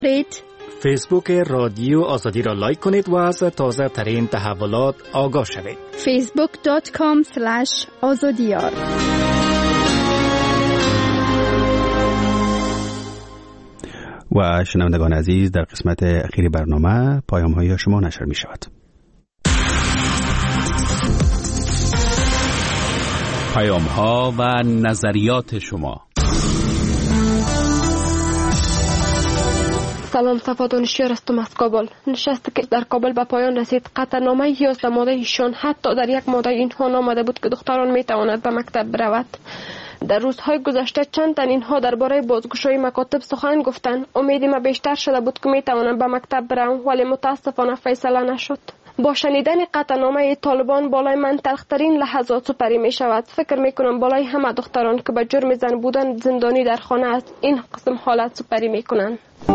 فیسبوک رادیو آزادی را لایک کنید و از تازه ترین تحولات آگاه شوید. facebook.com/azadiyar. و شنوندگان عزیز، در قسمت اخیر برنامه پیام‌های شما نشر می شود. پیام‌ها و نظریات شما. سلام، صفا دانشیار هستم از کابل. نشستی که در کابل به پایان رسید. قطعنامه 11 ماده ایشان حتی در یک ماده اینها نامده بود که دختران می تواند به مکتب برود. در روزهای گذشته چند تن اینها درباره بازگشایی مکاتب سخن گفتند. امید ما بیشتر شده بود که می توانم به مکتب برم، ولی متاسفانه فیصله نشد. با شنیدن قطعنامه طالبان بالای من تلخترین لحظات سپری می شود. فکر می کنم بالای همه دختران که به جرم زن بودن زندانی در خانه است این قسم حالت سپری می کنند.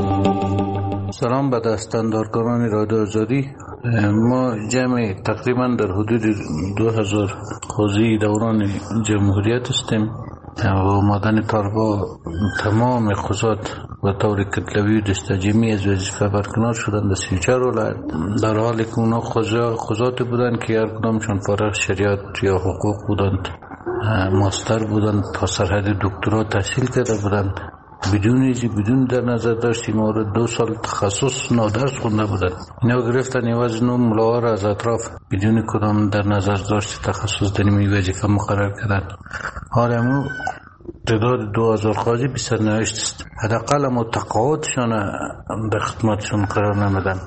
سلام به دستاندارکاران رادیو آزادی. ما جمع تقریبا در حدود 2000 قاضی دوران جمهوریت هستیم و مادن طالبا تمام قضات و طور کتلوی و دستجیمی از وظیفه برکنار شدند. 34 ولایت، در حالی که اونا قضات بودند که هر کدامشون فارغ شریعت یا حقوق بودند، ماستر بودند، تا سرحد دکترا تحصیل کرده بودند، بدون در نظر داشتیم و 2 سال تخصص نادرس خونده بودند. اینا گرفتن عوض نو ملاها را از اطراف بدون کدام در نظر داشت تخصص در این وظیفه مقرر کردند. حالا تعداد 2000 قاضی بی‌سرنوشت است. حداقل ما تقاعدشان در خدمتشون قرار نمیدن.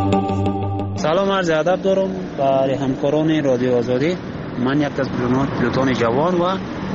سلام، عرض ادب دارم برای همکاران رادیو آزادی. من یک از پیلوتان جوان و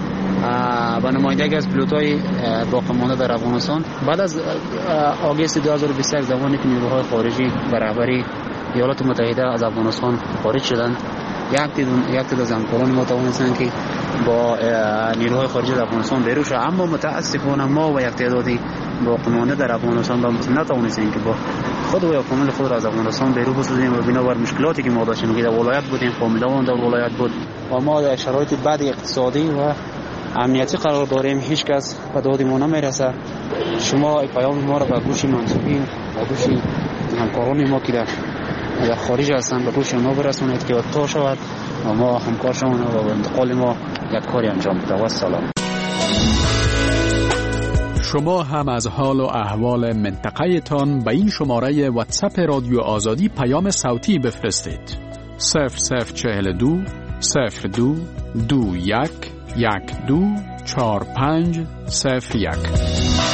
به نمایندگی از پیلوتای باقی مانده در افغانستان بعد از آگوست 2021 زمانی که نیروهای خارجی به رهبری ایالات متحده از افغانستان خارج شدند، یک تعداد از همکاران ما توانستند که با نیروهای خارجی در افغانستان بیرون شوند، اما متاسفانه ما و یک تعدادی باقی مانده در افغانستان نتوانستیم که با خود و کامل خود را از افغانستان بیرون بسازیم و بنابر مشکلاتی که ما داشتیم که در ولایت بودیم، فامیلمون در ولایت بود و ما در شرایط بد اقتصادی و امنیتی قرار داریم، هیچ کس به داد ما نمیرسه. شما پیام ما را به گوش منصوبین و گوش همکاران ما که در خارج هستند به گوش ما برسونید که تا شود و ما همکار شویم و به انتقال ما یک کاری انجام بدیم. و سلام. شما هم از حال و احوال منطقه تان به این شماره واتساپ رادیو آزادی پیام صوتی بفرستید. 0042 02 21 124501.